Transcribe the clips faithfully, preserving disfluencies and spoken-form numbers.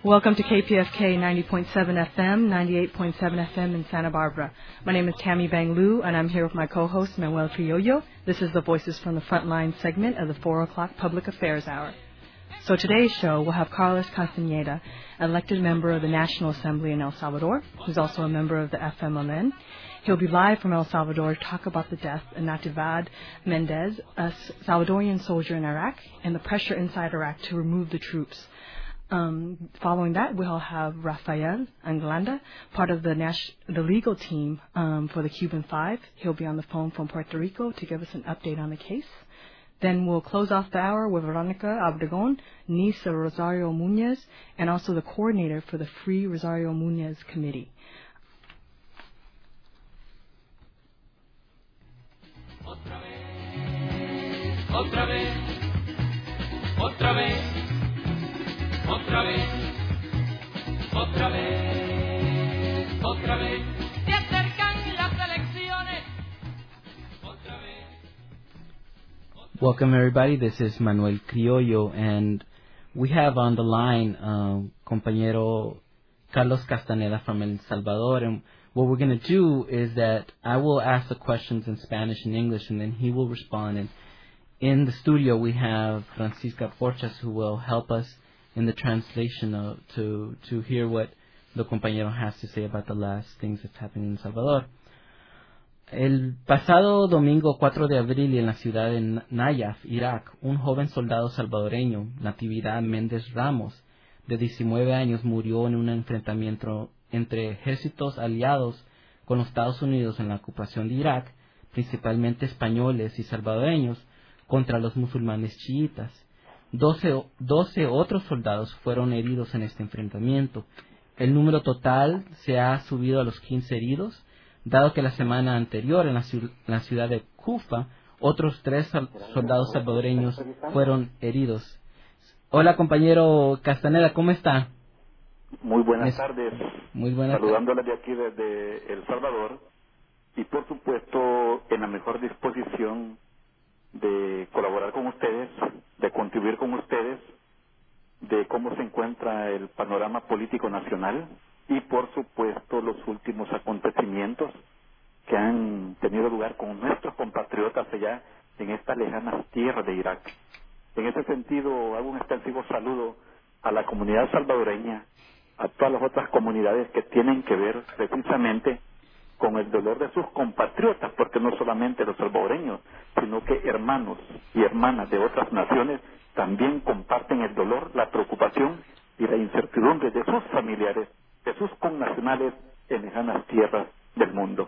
Welcome to K P F K ninety point seven F M, ninety-eight point seven F M in Santa Barbara. My name is Tammy Bang Liu, and I'm here with my co-host, Manuel Criollo. This is the Voices from the Frontline segment of the four o'clock Public Affairs Hour. So today's show will have Carlos Castaneda, elected member of the National Assembly in El Salvador, who's also a member of the F M L N. He'll be live from El Salvador to talk about the death of Natividad Mendez, a Salvadorian soldier in Iraq, and the pressure inside Iraq to remove the troops. Um, following that, we'll have Rafael Anglanda, part of the Nash- the legal team um, for the Cuban Five. He'll be on the phone from Puerto Rico to give us an update on the case. Then we'll close off the hour with Veronica Abdegon, niece of Rosario Muñez, and also the coordinator for the Free Rosario Muñez Committee. Otra vez, otra vez, otra vez, otra vez, otra vez, otra vez, se acercan las elecciones. Otra vez. Welcome everybody, this is Manuel Criollo, and we have on the line uh, compañero Carlos Castaneda from El Salvador, and what we're going to do is that I will ask the questions in Spanish and English, and then he will respond. And in the studio, we have Francisca Porchas, who will help us in the translation of, to to hear what the compañero has to say about the last things that's happening in El Salvador. El pasado domingo cuatro de abril en la ciudad de Nayaf, Irak, un joven soldado salvadoreño, Natividad Méndez Ramos, de diecinueve años, murió en un enfrentamiento entre ejércitos aliados con los Estados Unidos en la ocupación de Irak, principalmente españoles y salvadoreños, contra los musulmanes chiitas. Doce, doce otros soldados fueron heridos en este enfrentamiento. El número total se ha subido a los quince heridos, dado que la semana anterior en la, ciu- en la ciudad de Kufa, otros tres sal- soldados salvadoreños fueron heridos. Hola, compañero Castaneda, ¿cómo está? Muy buenas Es, tardes, muy buenas saludándoles de aquí desde El Salvador y por supuesto en la mejor disposición de colaborar con ustedes, de contribuir con ustedes, de cómo se encuentra el panorama político nacional y por supuesto los últimos acontecimientos que han tenido lugar con nuestros compatriotas allá en estas lejanas tierras de Irak. En ese sentido hago un extensivo saludo a la comunidad salvadoreña, a todas las otras comunidades que tienen que ver precisamente con el dolor de sus compatriotas, porque no solamente los salvadoreños, sino que hermanos y hermanas de otras naciones también comparten el dolor, la preocupación y la incertidumbre de sus familiares, de sus connacionales en lejanas tierras del mundo.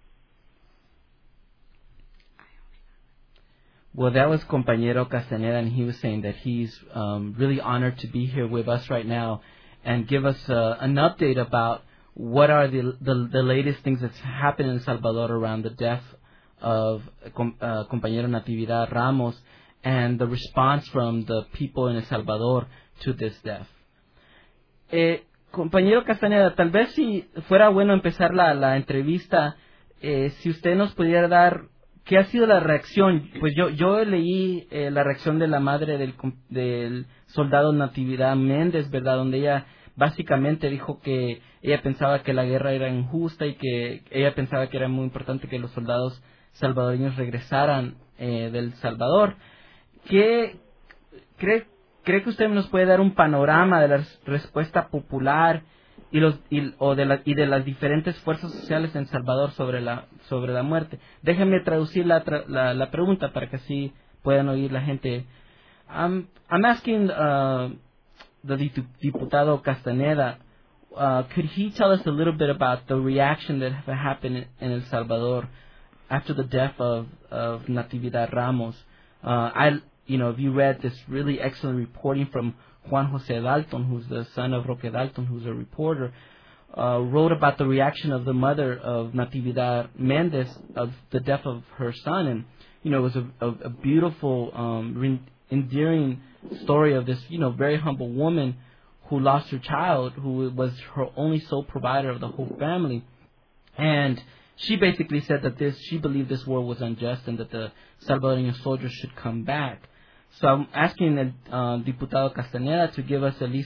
Well, that was compañero Castaneda, and he was saying that he's um, really honored to be here with us right now and give us uh, an update about what are the, the the latest things that's happened in El Salvador around the death of uh, compañero Natividad Ramos and the response from the people in El Salvador to this death. Eh, compañero Castaneda, tal vez si fuera bueno empezar la, la entrevista, eh, si usted nos pudiera dar ¿qué ha sido la reacción? Pues yo yo leí eh, la reacción de la madre del, del soldado Natividad Méndez, ¿verdad? Donde ella básicamente dijo que ella pensaba que la guerra era injusta y que ella pensaba que era muy importante que los soldados salvadoreños regresaran eh, del Salvador. ¿Qué cree, cree que usted nos puede dar un panorama de la respuesta popular y los y, o de la, y de las diferentes fuerzas sociales en Salvador sobre la sobre la muerte? Déjenme traducir la, la, la pregunta para que así puedan oír la gente. I'm, I'm asking uh, the diputado Castaneda, uh, could he tell us a little bit about the reaction that happened in El Salvador after the death of, of Natividad Ramos? Uh, I, you know, if you read this really excellent reporting from Juan José Dalton, who's the son of Roque Dalton, who's a reporter, uh, wrote about the reaction of the mother of Natividad Méndez of the death of her son, and you know, it was a, a, a beautiful, um, re- endearing story of this, you know, very humble woman who lost her child, who was her only sole provider of the whole family, and she basically said that this, she believed this war was unjust and that the Salvadorian soldiers should come back. So I'm asking the uh, Diputado Castaneda to give us at least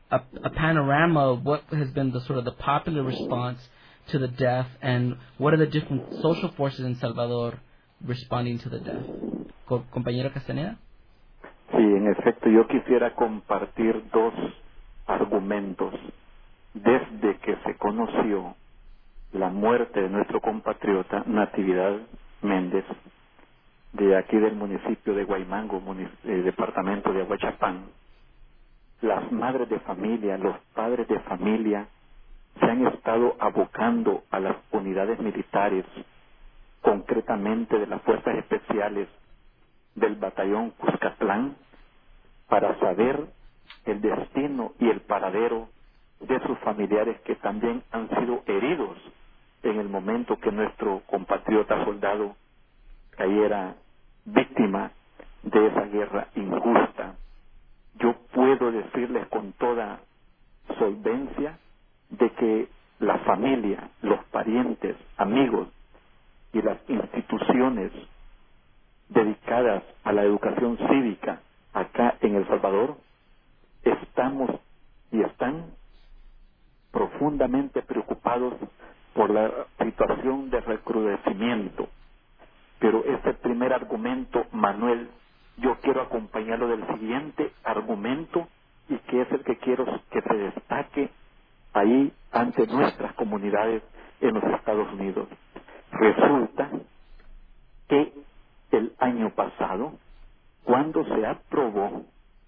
a, a panorama of what has been the sort of the popular response to the death, and what are the different social forces in Salvador responding to the death. Co- compañero Castaneda. Sí, en efecto, yo quisiera compartir dos argumentos. Desde que se conoció la muerte de nuestro compatriota Natividad Méndez, de aquí del municipio de Guaymango, munic- eh, departamento de Aguachapán, las madres de familia, los padres de familia se han estado abocando a las unidades militares, concretamente de las fuerzas especiales del batallón Cuscatlán, para saber el destino y el paradero de sus familiares que también han sido heridos en el momento que nuestro compatriota soldado cayera víctima de esa guerra injusta. Yo puedo decirles con toda solvencia de que la familia, los parientes, amigos y las instituciones dedicadas a la educación cívica acá en El Salvador estamos y están profundamente preocupados por la situación de recrudecimiento. Pero este primer argumento, Manuel, yo quiero acompañarlo del siguiente argumento, y que es el que quiero que se destaque ahí ante nuestras comunidades en los Estados Unidos. Resulta que el año pasado, cuando se aprobó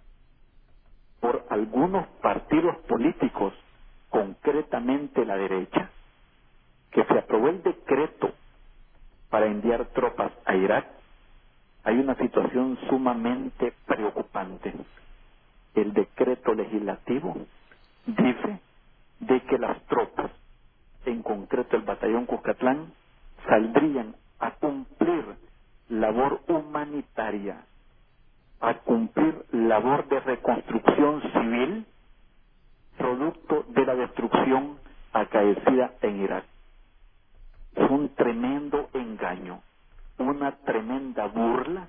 por algunos partidos políticos, concretamente la derecha, que se aprobó el decreto para enviar tropas a Irak, hay una situación sumamente preocupante. El decreto legislativo dice de que las tropas, en concreto el batallón Cuscatlán, saldrían a cumplir labor humanitaria, a cumplir labor de reconstrucción civil, producto de la destrucción acaecida en Irak. Es un tremendo engaño, una tremenda burla,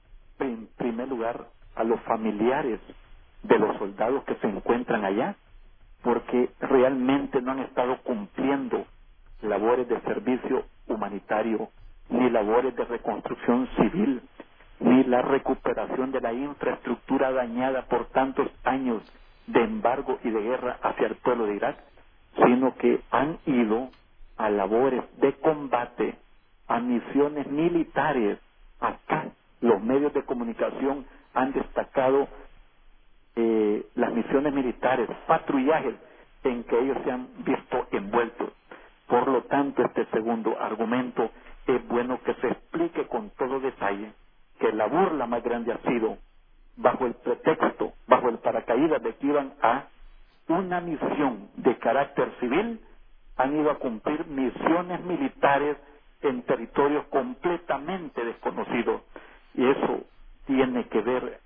en primer lugar, a los familiares de los soldados que se encuentran allá, porque realmente no han estado cumpliendo labores de servicio humanitario, ni labores de reconstrucción civil, ni la recuperación de la infraestructura dañada por tantos años de embargo y de guerra hacia el pueblo de Irak, sino que han ido a labores de combate, a misiones militares. Acá los medios de comunicación han destacado eh, las misiones militares, patrullajes en que ellos se han visto envueltos. Por lo tanto, este segundo argumento es bueno que se explique con todo detalle que la burla más grande ha sido bajo el pretexto, bajo el paracaídas de que iban a una misión de carácter civil, han ido a cumplir misiones militares en territorios completamente desconocidos. Y eso tiene que ver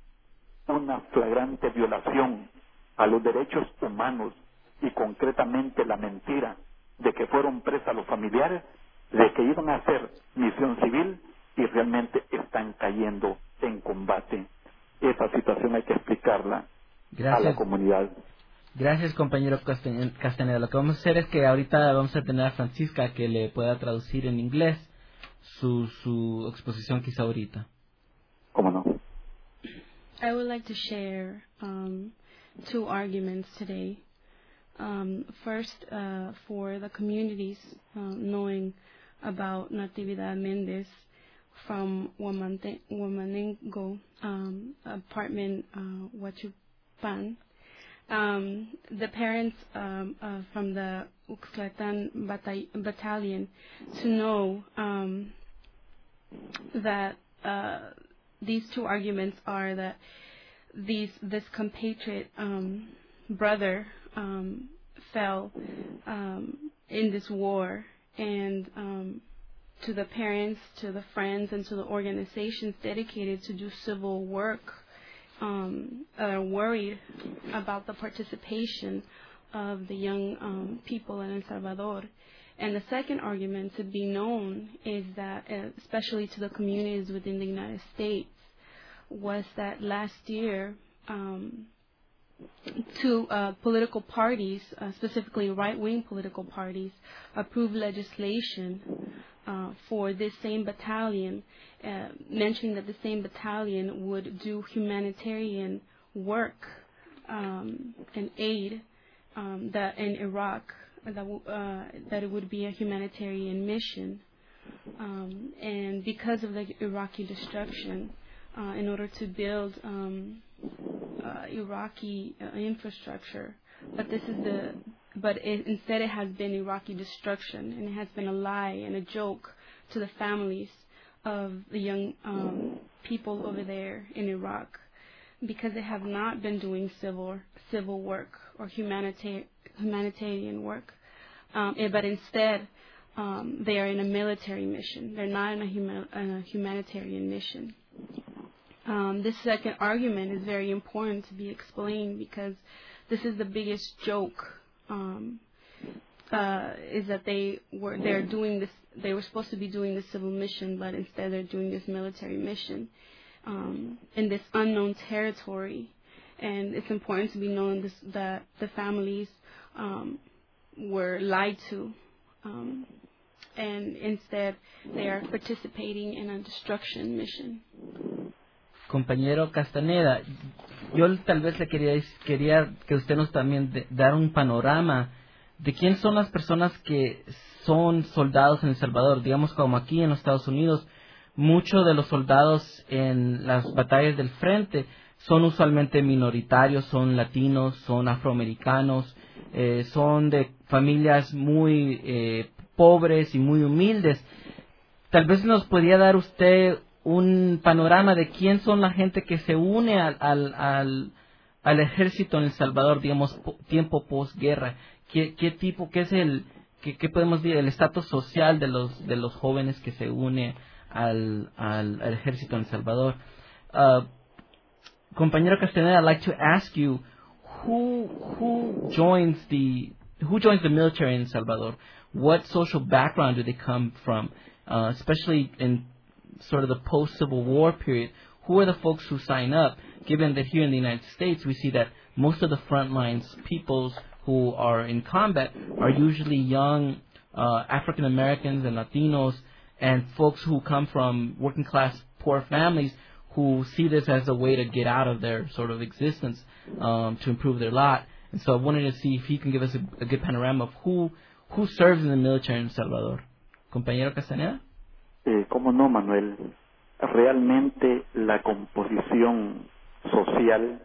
una flagrante violación a los derechos humanos, y concretamente la mentira de que fueron presas los familiares, de que iban a hacer misión civil y realmente están cayendo en combate. Esa situación hay que explicarla Gracias. a la comunidad. Gracias, compañero Castañeda. Castaneda. Lo que vamos a hacer es que ahorita vamos a tener a Francisca que le pueda traducir en inglés su, su exposición quizá ahorita. ¿Cómo no? I would like to share um, two arguments today. Um, first, uh, for the communities uh, knowing about Natividad Méndez from Wamante- Wamanengo um, apartment, uh, Huachupan. Um, the parents um, uh, from the Uxlatan bata- battalion to know um, that uh, these two arguments are that these this compatriot um, brother um, fell um, in this war, and um, to the parents, to the friends, and to the organizations dedicated to do civil work, um, are worried about the participation of the young um, people in El Salvador. And the second argument to be known is that, uh, especially to the communities within the United States, was that last year um, two uh, political parties, uh, specifically right-wing political parties, approved legislation uh, for this same battalion, uh, mentioning that the same battalion would do humanitarian work um, and aid um, that in Iraq, that, w- uh, that it would be a humanitarian mission. Um, and because of the Iraqi destruction, uh, in order to build um, uh, Iraqi uh, infrastructure, but this is the, but it, instead it has been Iraqi destruction, and it has been a lie and a joke to the families of the young um, people over there in Iraq, because they have not been doing civil civil work or humanitarian humanitarian work, um, but instead. Um, they are in a military mission. They're not in a, huma- in a humanitarian mission. Um, this second argument is very important to be explained because this is the biggest joke. Um, uh, is that they were they're doing this? They were supposed to be doing this civil mission, but instead they're doing this military mission um, in this unknown territory. And it's important to be known this, that the families um, were lied to. Um, and instead they are participating in a destruction mission. Compañero Castaneda, yo tal vez le quería quería que usted nos también de, dar un panorama de quién son las personas que son soldados en El Salvador. Digamos, como aquí en los Estados Unidos, muchos de los soldados en las batallas del frente son usualmente minoritarios, son latinos, son afroamericanos, eh, son de familias muy eh, pobres y muy humildes. Tal vez nos podría dar usted un panorama de quién son la gente que se une al, al, al, al ejército en El Salvador, digamos, po, tiempo posguerra. ¿Qué, qué tipo, qué es el, qué, qué podemos decir, el estatus social de los de los jóvenes que se une al, al, al ejército en El Salvador? Uh, compañero Castaneda, I'd like to ask you, who who joins the who joins the military in El Salvador? What social background do they come from, uh, especially in sort of the post-Civil War period? Who are the folks who sign up, given that here in the United States we see that most of the front lines peoples who are in combat are usually young uh, African Americans and Latinos and folks who come from working class poor families who see this as a way to get out of their sort of existence, um, to improve their lot. And so I wanted to see if he can give us a, a good panorama of who who serves in the military in El Salvador. Compañero Castaneda? Eh, ¿Cómo no, Manuel? Realmente la composición social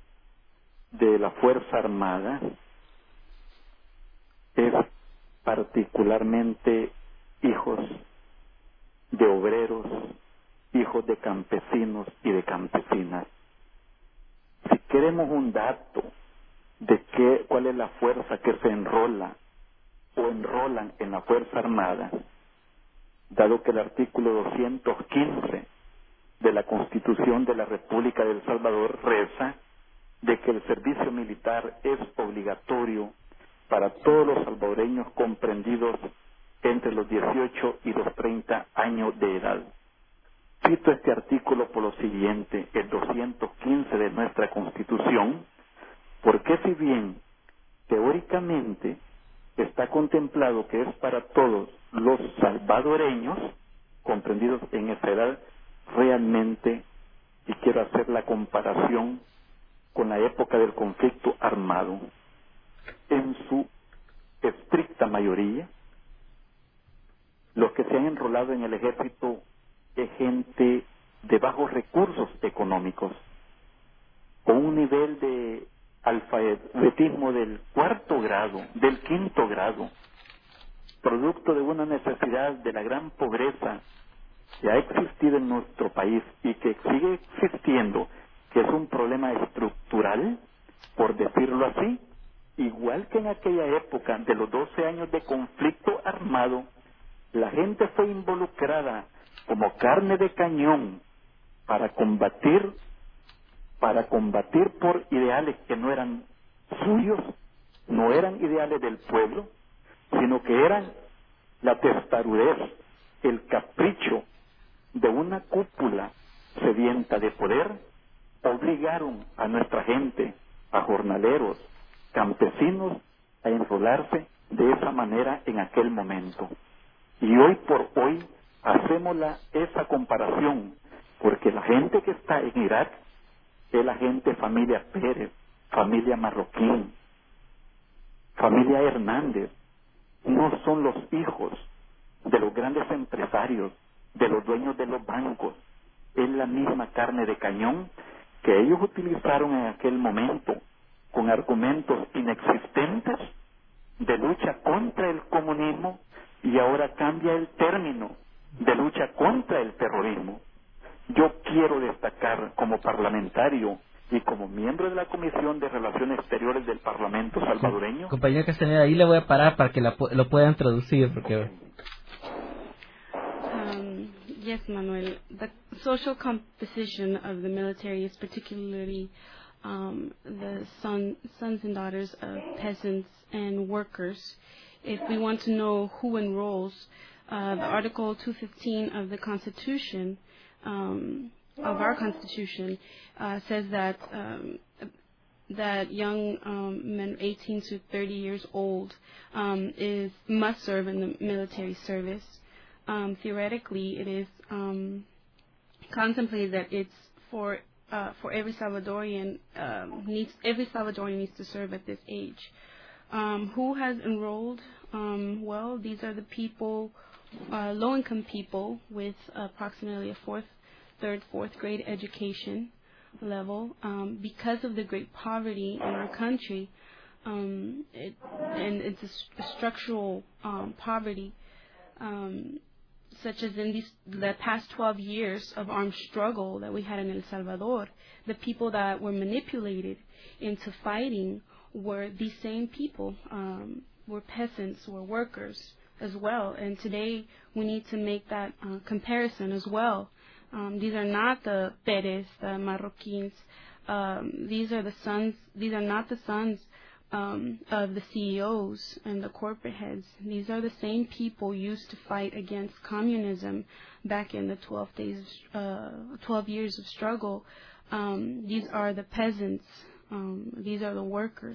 de la Fuerza Armada es particularmente hijos de obreros, hijos de campesinos y de campesinas. Si queremos un dato de qué, cuál es la fuerza que se enrola o enrolan en la Fuerza Armada, dado que el artículo doscientos quince de la Constitución de la República de El Salvador reza de que el servicio militar es obligatorio para todos los salvadoreños comprendidos entre los dieciocho y los treinta años de edad. Cito este artículo por lo siguiente, el doscientos quince de nuestra Constitución, porque si bien teóricamente está contemplado que es para todos los salvadoreños comprendidos en esa edad, realmente, y quiero hacer la comparación con la época del conflicto armado, en su estricta mayoría, los que se han enrolado en el ejército es gente de bajos recursos económicos, con un nivel de alfabetismo del cuarto grado, del quinto grado, producto de una necesidad de la gran pobreza que ha existido en nuestro país y que sigue existiendo, que es un problema estructural, por decirlo así, igual que en aquella época de los doce años de conflicto armado, la gente fue involucrada como carne de cañón para combatir, para combatir por ideales que no eran suyos, no eran ideales del pueblo, sino que eran la testarudez, el capricho de una cúpula sedienta de poder. Obligaron a nuestra gente a jornadas hoy por hoy hacemos la, esa comparación, porque la gente que está en Irak es la gente familia Pérez, familia Marroquín, familia Hernández, no son los hijos de los grandes empresarios, de los dueños de los bancos, es la misma carne de cañón que ellos utilizaron en aquel momento con argumentos inexistentes de lucha contra el comunismo, y ahora cambia el término de lucha contra el terrorismo. Yo quiero destacar como parlamentario y como miembro de la Comisión de Relaciones Exteriores del Parlamento salvadoreño. Sí. Compañero Castañeda, ahí le voy a parar para que la, lo puedan traducir, porque... Um, yes, Manuel. The social composition of the military is particularly um, the son, sons and daughters of peasants and workers. If we want to know who enrolls, uh, the Article two fifteen of the Constitution, um, of our Constitution, uh, says that um, that young um, men eighteen to thirty years old um, is must serve in the military service. Um, theoretically, it is um, contemplated that it's for uh, for every Salvadorian um, needs every Salvadorian needs to serve at this age. Um, who has enrolled? Um, well, these are the people, uh, low-income people with approximately a fourth, third, fourth grade education level. Um, because of the great poverty in our country, um, it, and it's a, a structural um, poverty, um, such as in these, the past twelve years of armed struggle that we had in El Salvador, the people that were manipulated into fighting were these same people, um, were peasants, were workers as well. And today we need to make that uh, comparison as well. Um, these are not the Pérez, the Marroquins. Um, these are the sons. These are not the sons um, of the C E Os and the corporate heads. These are the same people used to fight against communism back in the twelve days, uh, twelve years of struggle. Um, these are the peasants. Um, these are the workers.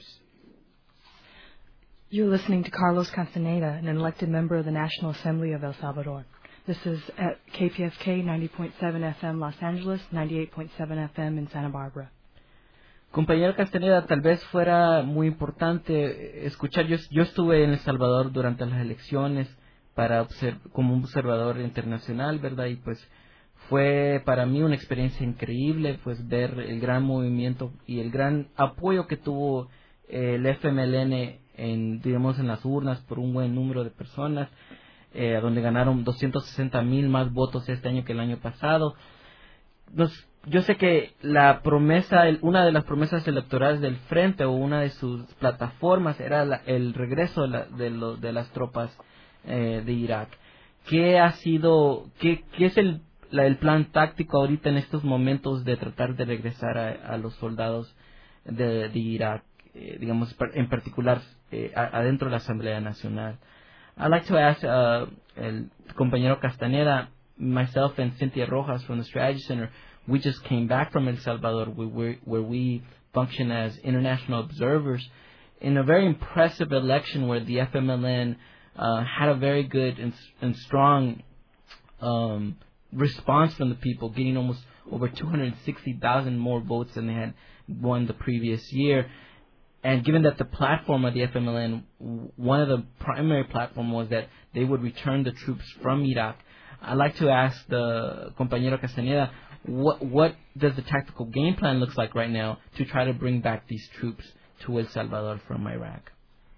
You're listening to Carlos Castaneda, an elected member of the National Assembly of El Salvador. This is at K P S K ninety point seven F M Los Angeles, ninety-eight point seven F M in Santa Barbara. Compañero Castaneda, tal vez fuera muy importante escuchar. Yo, yo estuve en El Salvador durante las elecciones para observ- como un observador internacional, ¿verdad? Y pues fue para mí una experiencia increíble, pues ver el gran movimiento y el gran apoyo que tuvo eh, el F M L N en, digamos, en las urnas por un buen número de personas, eh, donde ganaron doscientos sesenta mil más votos este año que el año pasado. Nos, yo sé que la promesa, el, una de las promesas electorales del Frente o una de sus plataformas era la, el regreso de, la, de, lo, de las tropas eh, de Irak. ¿Qué ha sido, qué, qué es el, la, el plan táctico ahorita en estos momentos de tratar de regresar a, a los soldados de, de Irak, eh, digamos, en particular eh, a, adentro de la Asamblea Nacional? I'd like to ask uh, el compañero Castaneda, myself and Cynthia Rojas from the Strategy Center, we just came back from El Salvador, where, we, where we function as international observers in a very impressive election where the F M L N uh, had a very good and, and strong um, response from the people, getting almost over two hundred sixty thousand more votes than they had won the previous year. And given that the platform of the F M L N, one of the primary platform was that they would return the troops from Iraq, I'd like to ask the compañero Castaneda, what what does the tactical game plan looks like right now to try to bring back these troops to El Salvador from Iraq?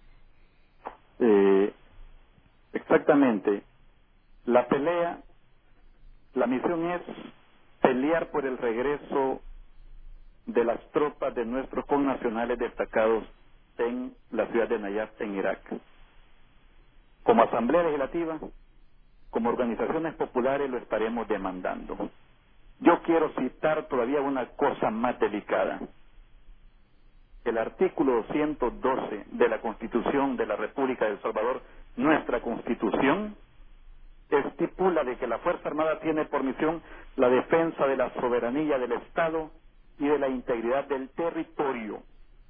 Eh, exactamente. La pelea, la misión es pelear por el regreso de las tropas de nuestros connacionales destacados en la ciudad de Nayaf, en Irak. Como Asamblea Legislativa, como organizaciones populares, lo estaremos demandando. Yo quiero citar todavía una cosa más delicada. El artículo doscientos doce de la Constitución de la República de El Salvador, nuestra Constitución, estipula de que la Fuerza Armada tiene por misión la defensa de la soberanía del Estado y de la integridad del territorio.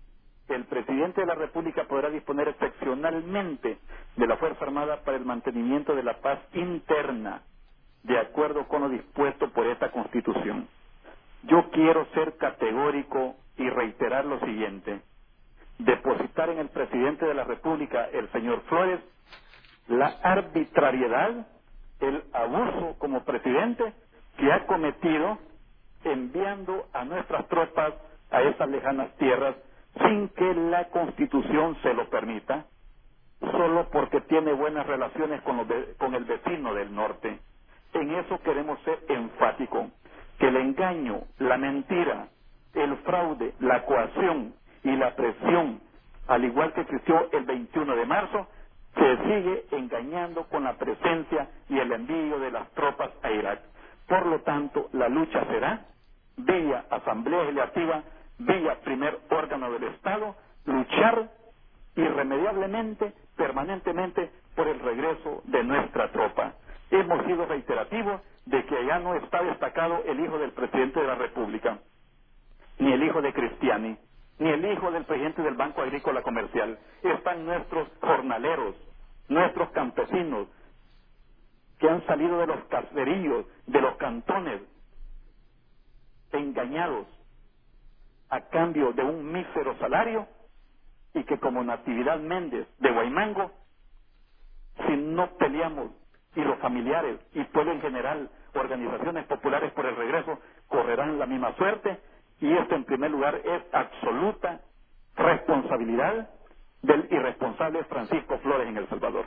el presidente de la República podrá disponer excepcionalmente de la Fuerza Armada para el mantenimiento de la paz interna, de acuerdo con lo dispuesto por esta Constitución. Yo quiero ser categórico y reiterar lo siguiente: depositar en el presidente de la República, el señor Flores, la arbitrariedad, el abuso como presidente que ha cometido enviando a nuestras tropas a esas lejanas tierras sin que la Constitución se lo permita, solo porque tiene buenas relaciones con, los de, con el vecino del norte. En eso queremos ser enfáticos, que el engaño, la mentira, el fraude, la coacción y la presión, al igual que existió el veintiuno de marzo, se sigue engañando con la presencia y el envío de las tropas a Irak. Por lo tanto, la lucha será vía Asamblea Legislativa, vía primer órgano del Estado, luchar irremediablemente, permanentemente, por el regreso de nuestra tropa. Hemos sido reiterativos de que allá no está destacado el hijo del presidente de la República, ni el hijo de Cristiani, ni el hijo del presidente del Banco Agrícola Comercial. Están nuestros jornaleros, nuestros campesinos, que han salido de los caseríos, de los cantones, engañados a cambio de un mísero salario, y que como Natividad Méndez de Guaymango, si no peleamos, y los familiares y pueblo en general, organizaciones populares por el regreso, correrán la misma suerte, y esto en primer lugar es absoluta responsabilidad del irresponsable Francisco Flores en El Salvador.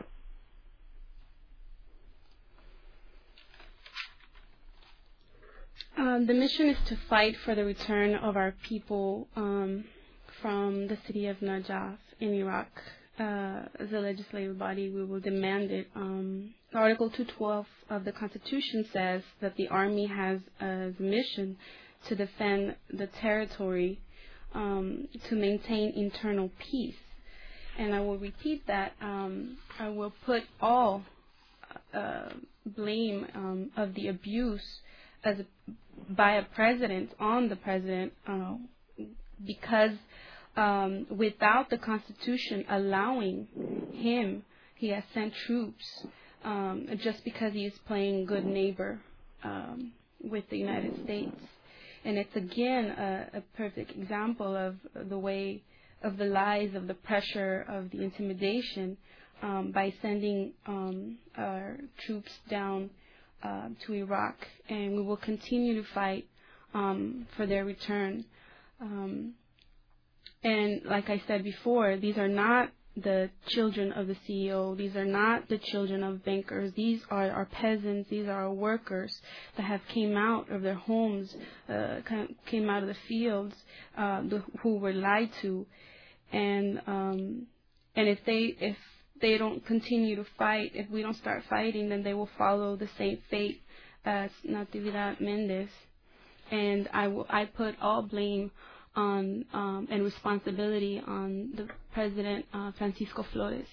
Um, the mission is to fight for the return of our people um, from the city of Najaf in Iraq. Uh, as a legislative body, we will demand it. Um, Article two twelve of the Constitution says that the Army has a mission to defend the territory, um, to maintain internal peace. And I will repeat that. Um, I will put all uh, blame um, of the abuse as a, by a president on the president, uh, because um, without the Constitution allowing him, he has sent troops um, just because he is playing good neighbor um, with the United States. And it's again a, a perfect example of the way, of the lies, of the pressure, of the intimidation um, by sending um, our troops down uh, to Iraq. And we will continue to fight um, for their return. Um, and like I said before, these are not the children of the C E O. These are not the children of bankers. These are our peasants. These are our workers that have came out of their homes, uh, came out of the fields, uh, the, who were lied to, and um, and if they if they don't continue to fight, if we don't start fighting, then they will follow the same fate as Natividad Méndez. And I will I put all blame on um, and responsibility on the President uh, Francisco Flores.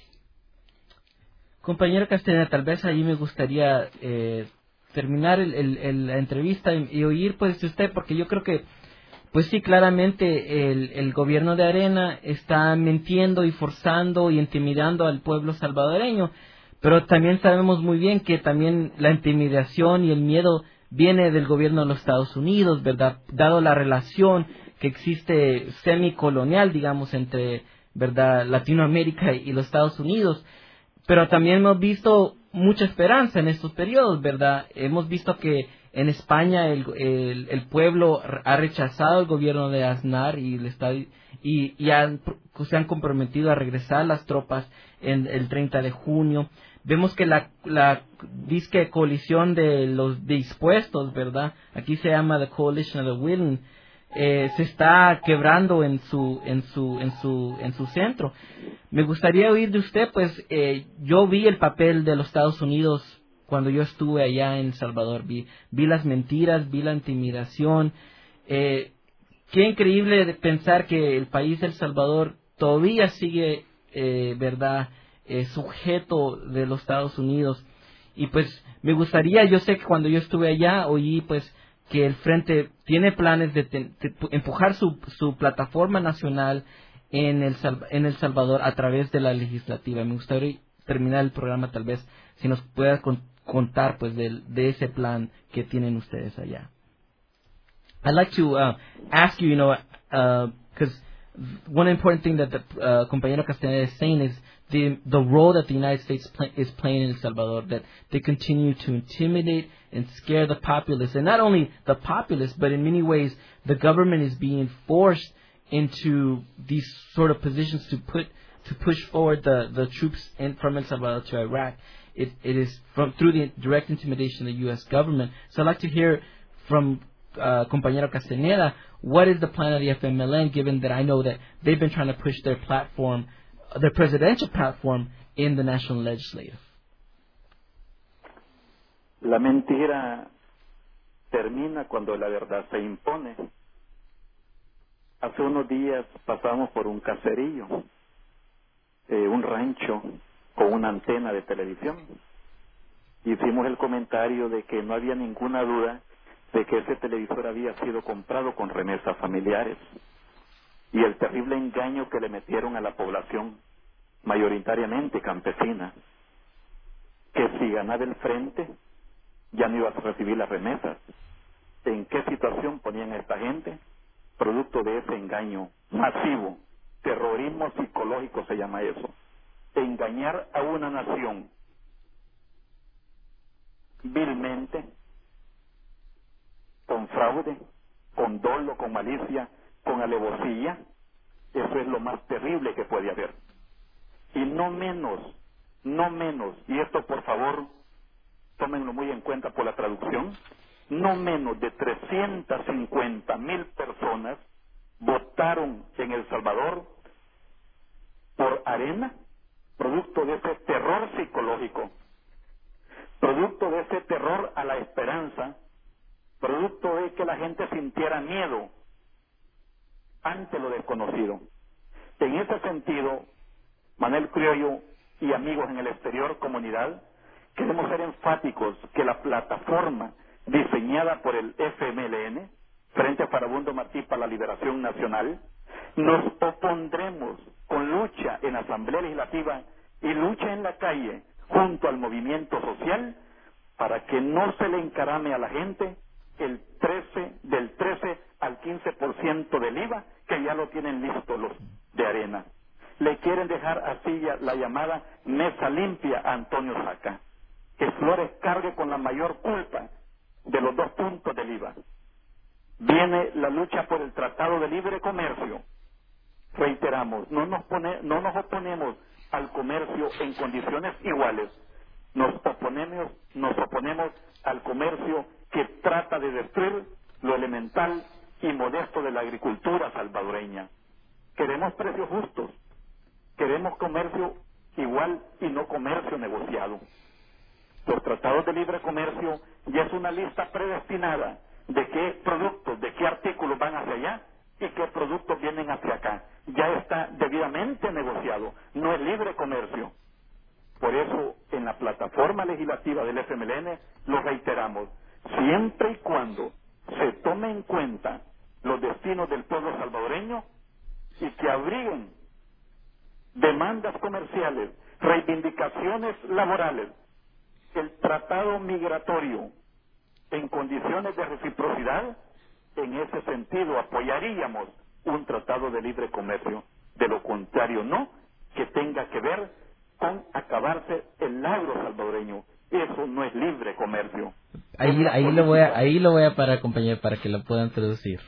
Compañero Castellana, tal vez allí me gustaría eh, terminar el, el, el, la entrevista y, y oír pues de usted, porque yo creo que pues sí, claramente el, el gobierno de Arena está mintiendo y forzando y intimidando al pueblo salvadoreño, pero también sabemos muy bien que también la intimidación y el miedo viene del gobierno de los Estados Unidos, ¿verdad? Dado la relación que existe semicolonial, digamos, entre, ¿verdad?, Latinoamérica y los Estados Unidos. Pero también hemos visto mucha esperanza en estos periodos, ¿verdad? Hemos visto que en España el, el, el pueblo ha rechazado el gobierno de Aznar y, el Estado, y, y han, se han comprometido a regresar las tropas en el treinta de junio. Vemos que la, la disque coalición de los dispuestos, ¿verdad? Aquí se llama the Coalition of the Willing. Eh, se está quebrando en su en su en su en su centro. Me gustaría oír de usted, pues eh, yo vi el papel de los Estados Unidos cuando yo estuve allá en El Salvador, vi vi las mentiras, vi la intimidación. Eh, qué increíble de pensar que el país de El Salvador todavía sigue, eh, verdad, eh, sujeto de los Estados Unidos. Y pues me gustaría, yo sé que cuando yo estuve allá oí pues que el Frente tiene planes de, te, de empujar su, su plataforma nacional en El, Sal- en El Salvador a través de la legislativa. Me gustaría terminar el programa tal vez si nos pueda con- contar pues de, de ese plan que tienen ustedes allá. I'd like to uh, ask you, you know, because uh, one important thing that the uh, compañero Castaneda is saying is the the role that the United States play, is playing in El Salvador, that they continue to intimidate and scare the populace, and not only the populace, but in many ways the government is being forced into these sort of positions to put to push forward the, the troops in, from El Salvador to Iraq. It it is from through the direct intimidation of the U S government. So I'd like to hear from uh, compañero Castaneda, what is the plan of the F M L N, given that I know that they've been trying to push their platform, their presidential platform, in the national legislative? La mentira termina cuando la verdad se impone. Hace unos días pasamos por un caserío, eh, un rancho con una antena de televisión. Hicimos el comentario de que no había ninguna duda de que ese televisor había sido comprado con remesas familiares, y el terrible engaño que le metieron a la población, mayoritariamente campesina, que si ganaba el frente ya no iba a recibir las remesas. ¿En qué situación ponían a esta gente? Producto de ese engaño masivo, terrorismo psicológico se llama eso, engañar a una nación vilmente, con fraude, con dolo, con malicia, con alevosía. Eso es lo más terrible que puede haber. Y no menos, no menos, y esto por favor, tómenlo muy en cuenta por la traducción, no menos de trescientas cincuenta mil personas votaron en El Salvador por Arena, producto de ese terror psicológico, producto de ese terror a la esperanza, producto de que la gente sintiera miedo ante lo desconocido. En ese sentido, Manuel Criollo y amigos en el exterior, comunidad, queremos ser enfáticos que la plataforma diseñada por el F M L N, Frente Farabundo Martí para la Liberación Nacional, nos opondremos con lucha en la Asamblea Legislativa y lucha en la calle junto al movimiento social para que no se le encarame a la gente el trece, del trece al quince por ciento del I V A, que ya lo tienen listo los de Arena. Le quieren dejar así la llamada mesa limpia a Antonio Saca, que Flores cargue con la mayor culpa de los dos puntos del I V A. Viene la lucha por el Tratado de Libre Comercio. Reiteramos, no nos, pone, no nos oponemos al comercio en condiciones iguales. Nos oponemos, nos oponemos al comercio que trata de destruir lo elemental y modesto de la agricultura salvadoreña. Queremos precios justos, queremos comercio igual y no comercio negociado. Los tratados de libre comercio ya es una lista predestinada de qué productos, de qué artículos van hacia allá y qué productos vienen hacia acá. Ya está debidamente negociado, no es libre comercio. Por eso, en la plataforma legislativa del F M L N, lo reiteramos, siempre y cuando se tome en cuenta los destinos del pueblo salvadoreño y que abriguen demandas comerciales, reivindicaciones laborales, el tratado migratorio en condiciones de reciprocidad, en ese sentido apoyaríamos un tratado de libre comercio. De lo contrario, no, que tenga que ver con acabarse el agro salvadoreño. Eso no es libre comercio. Ahí, ahí lo voy a, ahí lo voy a parar, compañero, para que lo puedan traducir.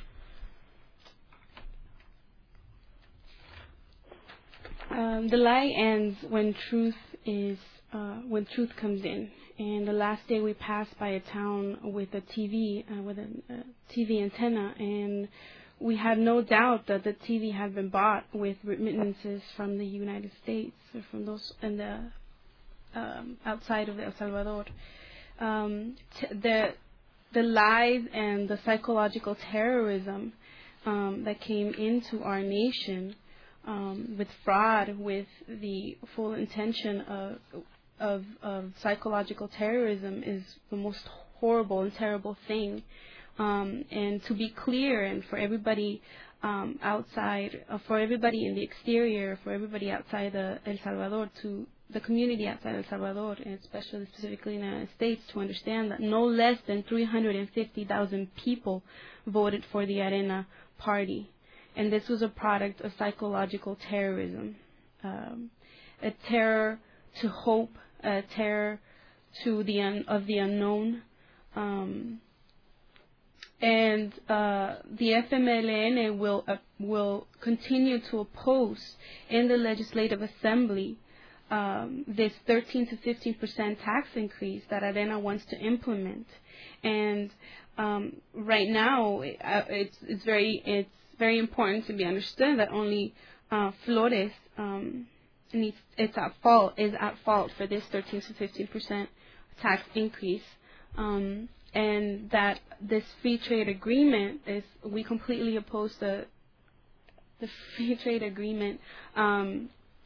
Um, the lie ends when truth is uh, when truth comes in. And the last day we passed by a town with a T V uh, with a, a T V antenna, and we had no doubt that the T V had been bought with remittances from the United States or from those in the um, outside of El Salvador. Um, t- the the lies and the psychological terrorism um, that came into our nation um, with fraud, with the full intention of, of of psychological terrorism, is the most horrible and terrible thing. Um, and to be clear, and for everybody um, outside, uh, for everybody in the exterior, for everybody outside the El Salvador, to the community outside El Salvador, and especially specifically in the United States, to understand that no less than three hundred fifty thousand people voted for the Arena party. And this was a product of psychological terrorism, um, a terror to hope, a terror to the un- of the unknown. Um, and uh, the F M L N will uh, will continue to oppose in the Legislative Assembly um, this thirteen to fifteen percent tax increase that Arena wants to implement. And um, right now, it, uh, it's it's very it's very important to be understood that only uh, Flores um, needs it's at fault is at fault for this thirteen to fifteen percent tax increase. Um, and that this free trade agreement is, we completely oppose the the free trade agreement, um,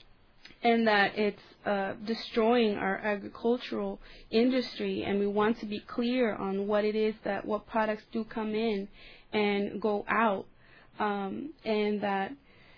and that it's uh, destroying our agricultural industry, and we want to be clear on what it is that, what products do come in and go out, um, and that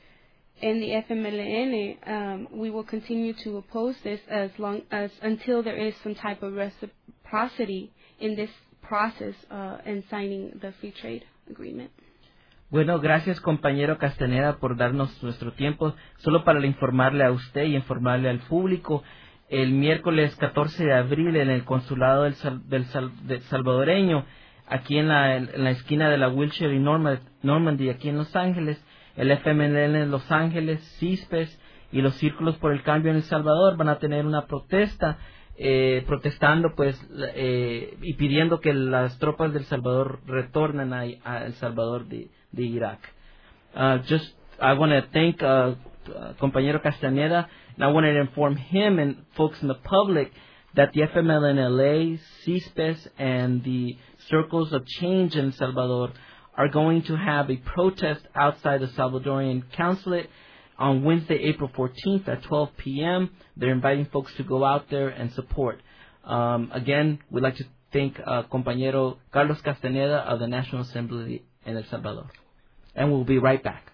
in the F M L N, um, we will continue to oppose this as long as, until there is some type of reciprocity in this process uh, in signing the free trade agreement. Bueno, gracias compañero Castañeda por darnos nuestro tiempo. Solo para informarle a usted y informarle al público, el miércoles catorce de abril en el consulado del, Sal, del, Sal, del salvadoreño, aquí en la, en la esquina de la Wilshire y Norma, Normandy, aquí en Los Ángeles, el F M L N de Los Ángeles, CISPES y los Círculos por el Cambio en El Salvador van a tener una protesta, eh, protestando pues eh, y pidiendo que las tropas del Salvador retornen a, a El Salvador de, de Irak. Uh, just, I want to thank uh, uh, compañero Castañeda, and I want to inform him and folks in the public that the F M L N L A, CISPES, and the Circles of Change in El Salvador are going to have a protest outside the Salvadorian consulate on Wednesday, April fourteenth at twelve p.m. They're inviting folks to go out there and support. Um, again, we'd like to thank uh, compañero Carlos Castañeda of the National Assembly in El Salvador. And we'll be right back.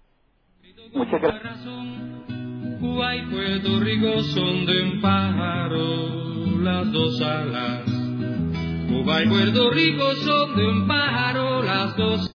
Muchas gracias. Cuba y Puerto Rico son de un pájaro las dos alas. Cuba y Puerto Rico son de un pájaro las dos